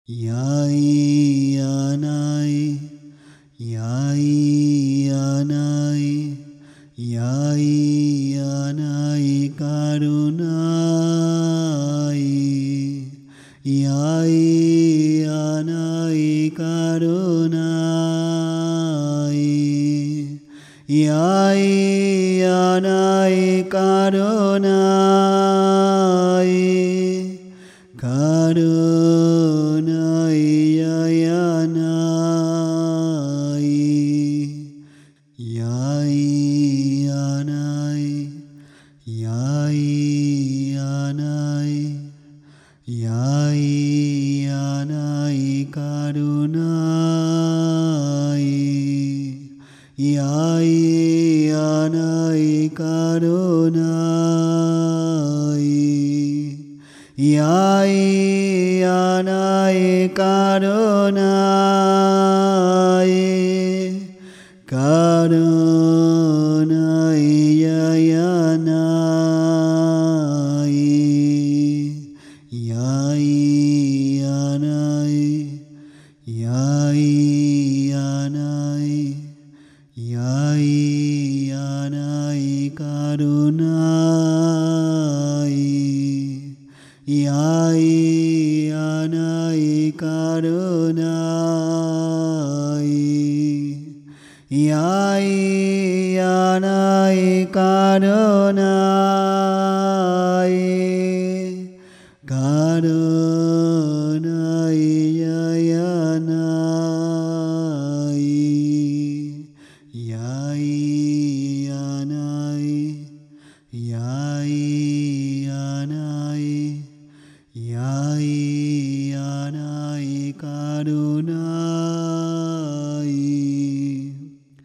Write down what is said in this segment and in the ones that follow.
Yai Anai, Yai Anai, Yai Anai Karunai, Yai Anai Karunai, Yai Anai Karunai, Karunai Yayanai, Yai Anai, Yai Anai, Yai Anai Karunai, Yai Anai Karunai, Yai Anai Karunai, Karunai Yayanai, Yai Anai, Yai Anai, Yai Anai Karunai, Yai Anai Karunai, Yai Anai Karunai, Karunai Yayanai, Yai Anai, Yai Anai, Yai Anai Karunai,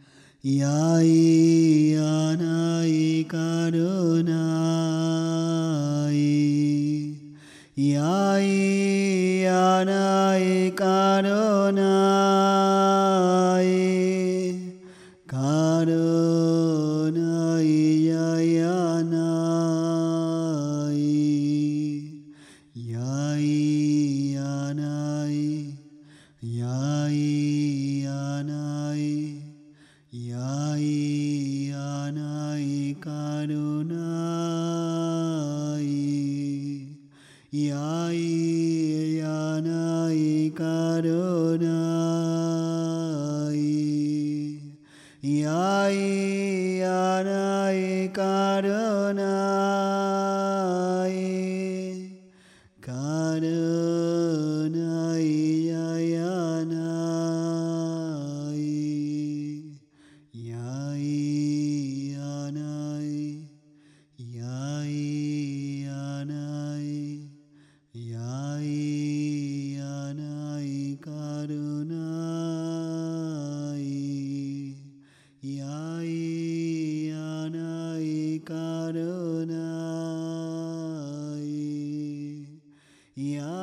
Yai Anai Karunai, Yai Anai Karunai, Karunai Yayanai, Yai Anai, Yai Anai, Yai Anai Karunai, Yai Anai Karunai, Yai Anai Karunai, Karunai Yayanai, Yai Anai, Yai Anai, Yai Anai Karunai, Yai Anai Karunai, Yai